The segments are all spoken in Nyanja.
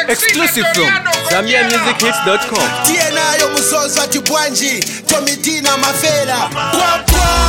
Exclusive from ZambiaMusicHits.com. TNA yo musozo ati bwanji Tommy Dina Mafela Kwa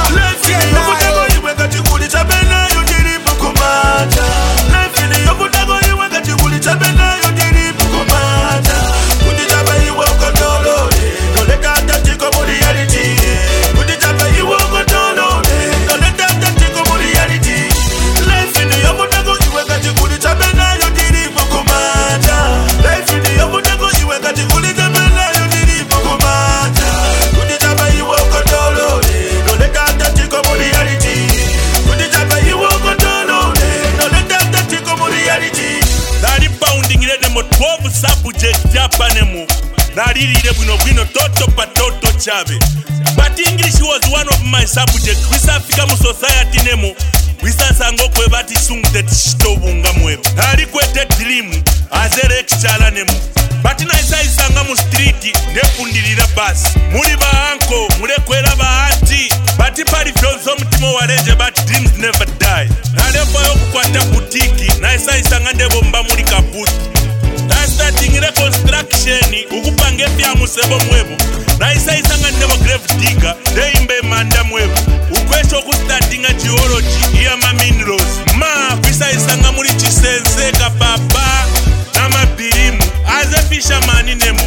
But English was one of my subjects. We Africa mu society nemo. We sango kwe bati sung that stobunga mwebo. Nari kwete dream as a lecturer nemo. But na isanga mu street nepundilira bus. Muri ba anko, mure kwera ba auntie. But pari fyonzo mtimo wareje but dreams never die. Nalepo yo kukwata butiki. Na isanga ndebo mba muri kabuti. Na starting reconstruction ukupange pya musebo mwebo. Na isanga ndebo grave digger deimbe manda mwebo. Ukwesho ku starting a geology iya ma minerals. Ma isanga muri chisense ka papa na mabirimu as a fisherman nemo.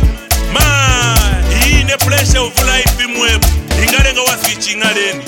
Ma hii ne pressure of life mwebo. Ingalenga wa switching aleni.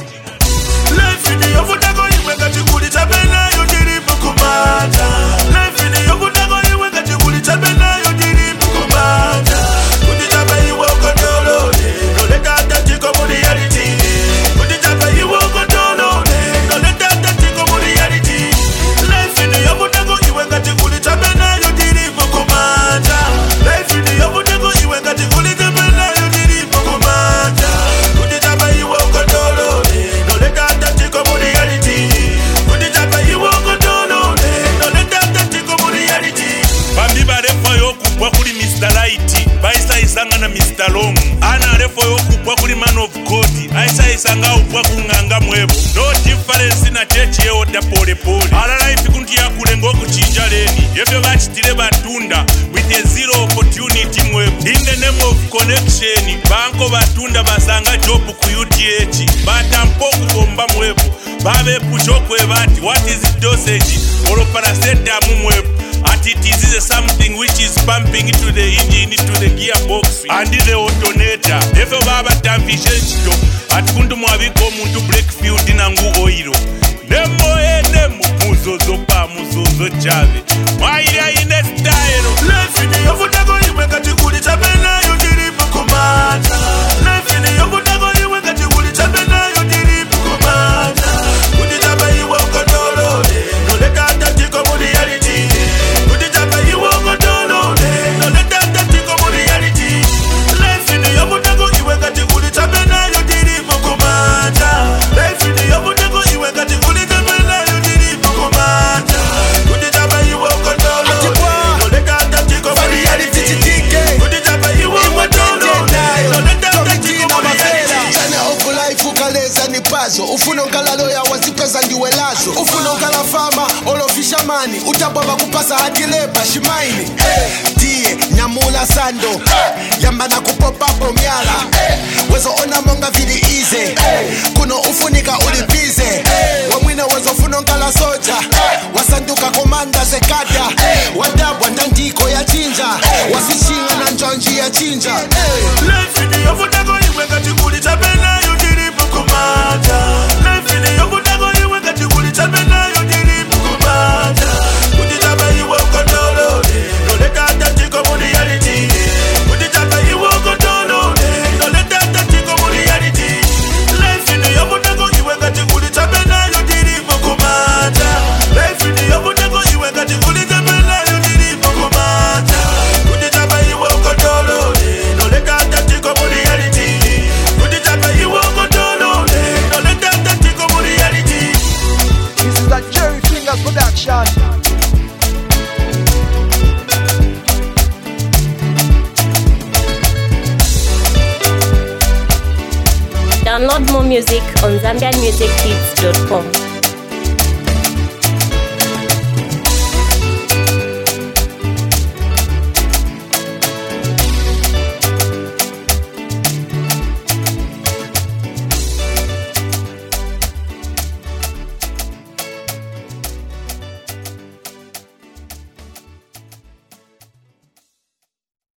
Life ni yovudago iweka chikuli chabena yo diribu kumata. Life ni yovudago iweka chikuli chabena yo diribu kumata. Kutitaba iwe ukotolo no leta tatiko mu reality. Kutitaba iwe ukotolo no leta tatiko mu reality. Life ni yovudago iweka chikuli chabena yo diribu kumata. Life ni yovudago iweka chikuli chabena yo diribu kumata. Kutitaba iwe ukotolo no leta tatiko mu reality. Kutitaba iwe ukotolo no leta tatiko mu reality. Bambi barefo yokupwa kuli Mr. Light baisa isanga na Mr. Long. Ana refo yokupwa kuli Man of God aisa isanga upwa kunganga mwebo. No difference na church ye oda pole pole. Ala life kunti ya kulengo kuchinja leni. Yefyo bachitile batunda with a zero opportunity mwebo. In the name of connection banko batunda basanga job ku UTH. Batampo kubomba mwebo. Babe pushokwe bati what is the dosage or paracetamol mwebo. At it is something which is pumping into the engine, into the gearbox and the alternator. If you have a tamfish at kundu mwabiko muntu Blackfield na ngu oiro. Nemo muzozo pa muzozo chave. Maia ine style. Life ni yovudago iweka chikuli chabena yo diribu kumata. Life ni yovudago iweka chikuli chabena yo diribu kumata. Kutitaba iwe ukotolo no leka tatiko mu reality. Ufuna nkala loya wazipeza ndiwe lazo. Ufuna nkala fama olo fishamani utababa kupasa hadi leba shimaini. Die nyamula sando yamba na kupopa pomyala. Wezo ona monga vili ize kuno ufunika ulipize. Wamwine wezo funo nkala soja wasanduka komanda zekada. Wadabwa ndandiko ya chinja wasishinga na njonji ya chinja. Life ni yovudago iweka chikuli chabena yo diribu kumata. Life ni yovudago iweka chikuli chabena yo diribu kumata. Kutitaba iwe ukotolo no leta tatiko mu reality. Kutitaba iwe ukotolo no leta tatiko mu reality. Life ni yovudago iweka chikuli chabena yo diribu kumata. Life ni yovudago iweka chikuli chabena yo diribu kumata. Kutitaba iwe ukotolo no leta tatiko mu reality. Kutitaba iwe ukotolo no leta tatiko mu reality. This is a Jerry Fingers production. Download more music on ZambiaMusicHits.com.